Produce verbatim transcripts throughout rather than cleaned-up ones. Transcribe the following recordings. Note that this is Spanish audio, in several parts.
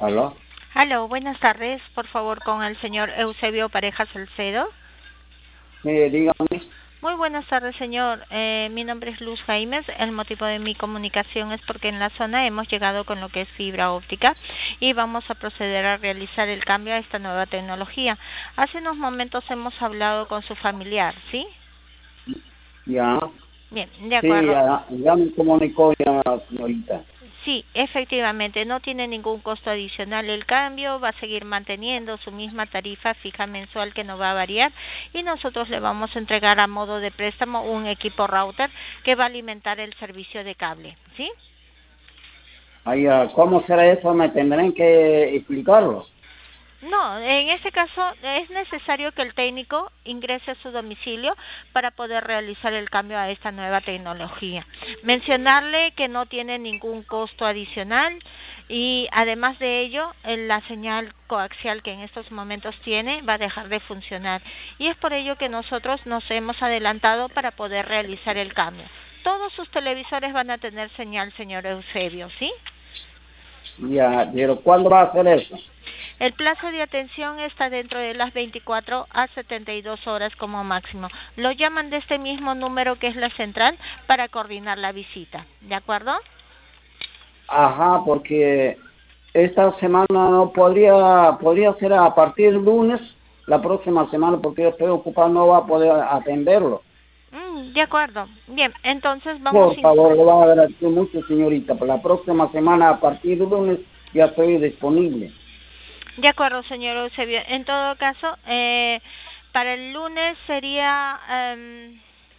¿Aló? Aló, buenas tardes. Por favor, con el señor Eusebio Pareja Salcedo. Eh, dígame. Muy buenas tardes, señor. Eh, mi nombre es Luz Jaimes. El motivo de mi comunicación es porque en la zona hemos llegado con lo que es fibra óptica y vamos a proceder a realizar el cambio a esta nueva tecnología. Hace unos momentos hemos hablado con su familiar, ¿sí? Ya. Bien, de Sí, acuerdo. ya, ya me comunicó ya, señorita. Sí, efectivamente, no tiene ningún costo adicional el cambio, va a seguir manteniendo su misma tarifa fija mensual que no va a variar y nosotros le vamos a entregar a modo de préstamo un equipo router que va a alimentar el servicio de cable, ¿sí? Ahí, ah, ¿cómo será eso? Me tendrán que explicarlo. No, en este caso es necesario que el técnico ingrese a su domicilio para poder realizar el cambio a esta nueva tecnología. Mencionarle que no tiene ningún costo adicional y además de ello, la señal coaxial que en estos momentos tiene va a dejar de funcionar. Y es por ello que nosotros nos hemos adelantado para poder realizar el cambio. Todos sus televisores van a tener señal, señor Eusebio, ¿sí? Ya, pero ¿cuándo va a hacer eso? El plazo de atención está dentro de las veinticuatro a setenta y dos horas como máximo. Lo llaman de este mismo número que es la central para coordinar la visita. ¿De acuerdo? Ajá, porque esta semana no podría, podría ser a partir del lunes, la próxima semana, porque yo estoy ocupado, no va a poder atenderlo. Mm, de acuerdo. Bien, entonces vamos Por a... favor, le voy a agradecer mucho, señorita. Por la próxima semana, a partir del lunes, ya estoy disponible. De acuerdo, señor Eusebio. En todo caso, eh, para el lunes sería... Eh,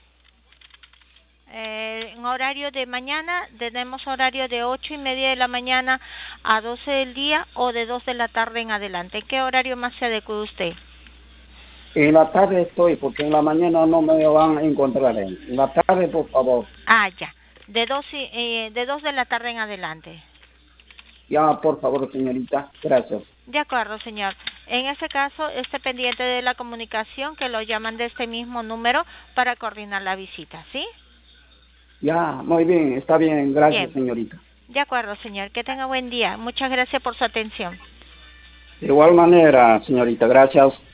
Eh, en horario de mañana tenemos horario de ocho y media de la mañana a doce del día o de dos de la tarde en adelante. ¿Qué horario más se adecua a usted? En la tarde estoy, porque en la mañana no me van a encontrar. En en la tarde, por favor. Ah, ya. De dos, y- eh, de dos de la tarde en adelante. Ya, por favor, señorita. Gracias. De acuerdo, señor. En ese caso, esté pendiente de la comunicación que lo llaman de este mismo número para coordinar la visita, ¿sí? Ya, muy bien. Está bien. Gracias, Bien. señorita. De acuerdo, señor. Que tenga buen día. Muchas gracias por su atención. De igual manera, señorita. Gracias.